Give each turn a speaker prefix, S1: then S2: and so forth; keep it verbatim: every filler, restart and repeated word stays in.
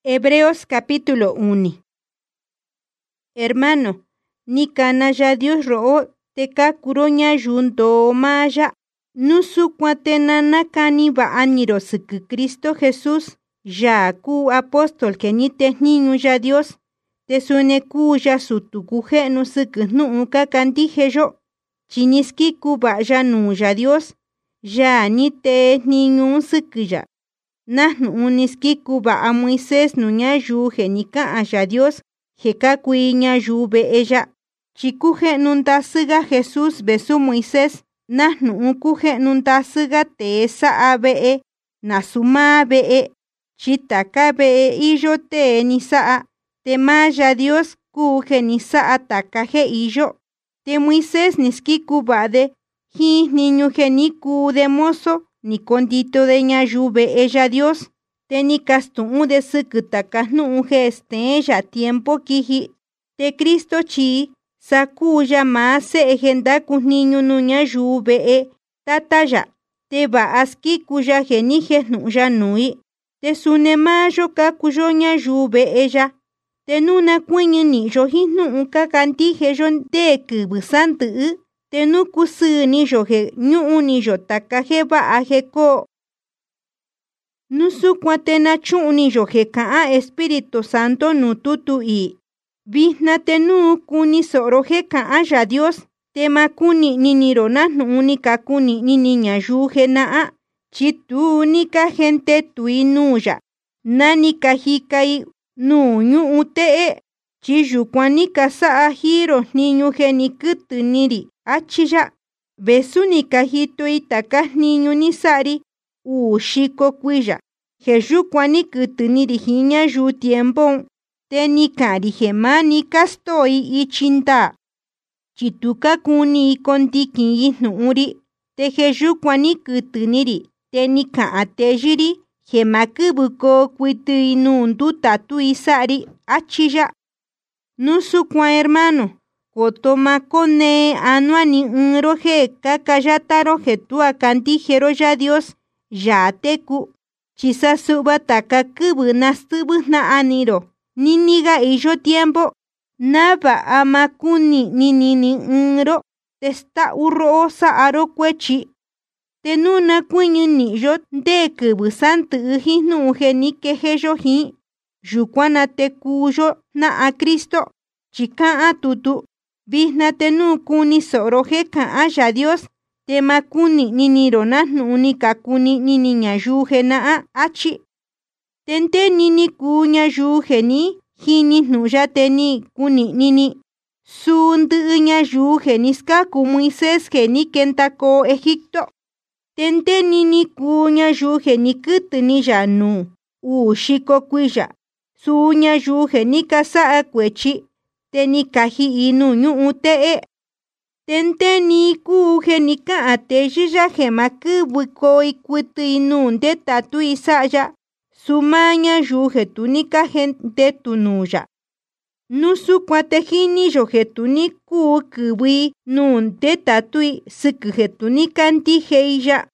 S1: Hebreos capítulo uno. Hermano, ni canaya Dios ro'o teka kuroña junto maya nusu cuatenana cani ba'aniro siki Cristo Jesús ya ku apóstol que ni te niño ya Dios te sune ku ya sutu kuje no siki nu ka kandije yo chiniski ku ba ya nu ya Dios ya ni te niño siki ya nahnu uniski kuba a Moisés nuña yuje ni ka ya Dios jeka kuiña yube ella chikuje nunta siga Jesús besu Moisés nahnu ukuje nunta siga te sa abe nasuma be chitaka be iyo te ni sa te maya Dios kuje ni sa atakaje iyo te Moisés niski kuba de hi niño geniku de mozo ni condito de ñayube ella Dios, te ni castu de sikutaka nu este ella tiempo kiji, te Cristo chi, sakuya más se ejenda kun niño nu ñayube e, tataya, te va aski kuya genije nu ya nui, te sune mayo ka kuyo ñayube ella, te nuna kuñi ni yo hinu ka kantije yon de kubusantu te nu kusu ni yoje ñu ni yo takaje ba aje ko nusu kuatena chu ni yoje ka Espíritu Santo nu tutu i vihna te nu kuni soroje ka ya Dios te makuni ni nirona nu ni ka kuni ni niña yuje na chitu ni ka gente tuinuya nani ka hikai nu ñu ute chiyu kwani ka sa hiro niñu geni kutu niri achiya besuni kajito itaka niño ni sari u shiko kuya jeju kwani kutu niri hiña yu tiempo teni kari gemani kastoi ichinta chituka kuni kontiki nuri te jeju kwani kutu niri teni ka atejiri gemakubuko kuitu inundu tatu isari achiya nusu kwa hermano Kotoma kone anuani unroje kakayataro jetua cantijero ya Dios ya teku chisa suba taka kubu nastubu na aniro niniga iyo tiempo naba amakuni ninini unro testa urro sa aro kwechi tenuna kuñu ni yo de kubu santu hinu geni kejeyo hi yukwana tekuyo na a Cristo chika atutu Vihna tenu kuni soroje ka ya Dios te makuni ni nirona nuni kakuni ni niña yuje na achi tente nini kuña yuje ni hini nuya teni kuni nini sundu ña yuje ni ska ku Moisés geni kentako Egipto tente nini kuña yuje ni kutu ni yanu u shiko kuya suña yuje ni kasa kwechi teni kaji inu ñu ute e tente ni kuje ni ka ateji ya gema kubuko ikutu inu de tatu isaya sumaña yuje tunika gente tunuya nusu kuatejini yoje tuni ku kubui nun de tatu sikuje tunika antijeya